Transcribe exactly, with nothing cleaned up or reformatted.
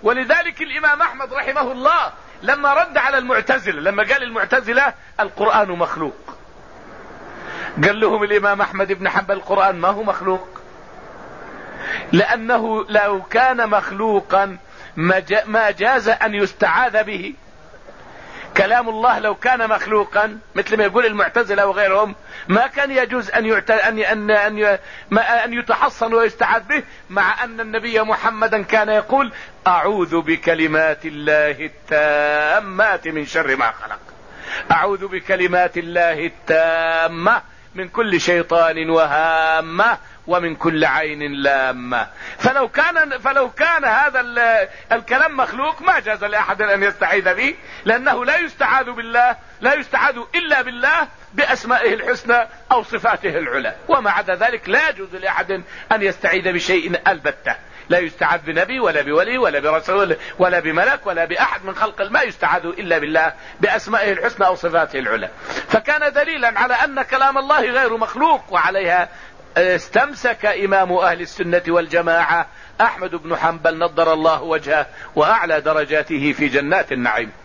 ولذلك الإمام أحمد رحمه الله لما رد على المعتزلة، لما قال المعتزلة القرآن مخلوق، قال لهم الإمام أحمد بن حنبل القرآن ما هو مخلوق، لأنه لو كان مخلوقا ما جاز أن يستعاذ به. كلام الله لو كان مخلوقا مثل ما يقول المعتزلة وغيرهم ما كان يجوز أن يعت... أن أن أن, أن يتحصن ويستعاذ به، مع أن النبي محمدا كان يقول أعوذ بكلمات الله التامات من شر ما خلق، أعوذ بكلمات الله التامة من كل شيطان وهامة ومن كل عين لامة. فلو كان فلو كان هذا الكلام مخلوق ما جاز لأحد أن يستعيذ به، لأنه لا يستعاذ بالله لا يستعاذ إلا بالله بأسمائه الحسنى أو صفاته العلى، وما عدا ذلك لا يجوز لأحد أن يستعيذ بشيء البتة. لا يستعاذ بنبي ولا بولي ولا برسول ولا بملك ولا بأحد من خلق، ما يستعاذ إلا بالله بأسمائه الحسنى أو صفاته العلى. فكان دليلا على أن كلام الله غير مخلوق، وعليها استمسك إمام أهل السنة والجماعة أحمد بن حنبل نضر الله وجهه وأعلى درجاته في جنات النعيم.